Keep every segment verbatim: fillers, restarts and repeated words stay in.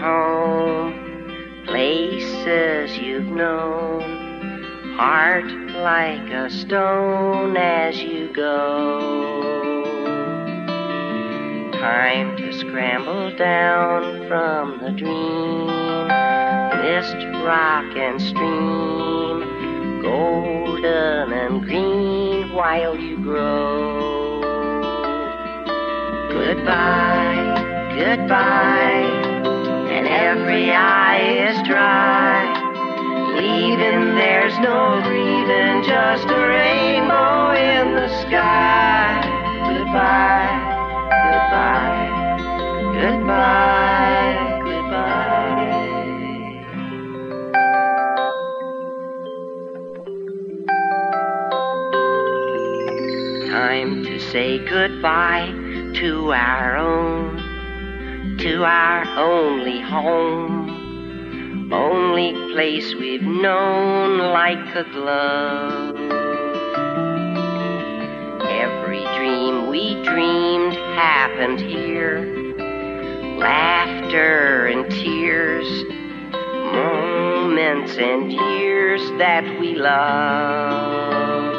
home, places you've known, heart like a stone as you go. Time to scramble down from the dream, mist, rock and stream, golden and green while you grow. Goodbye, goodbye, and every eye is dry. Leaving, there's no grieving, just a rainbow in the sky. Goodbye, goodbye, goodbye, goodbye. Time to say goodbye to our own, to our only home, only place we've known like a glove. Every dream we dreamed happened here, laughter and tears, moments and years that we love.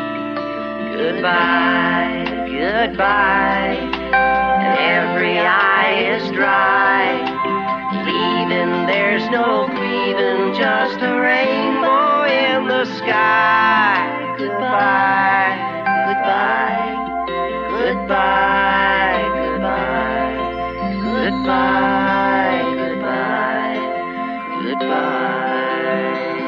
Goodbye, goodbye, and every eye is dry. Leaving, there's no grieving, just a rainbow in the sky. Goodbye, goodbye, goodbye, goodbye, goodbye, goodbye, goodbye.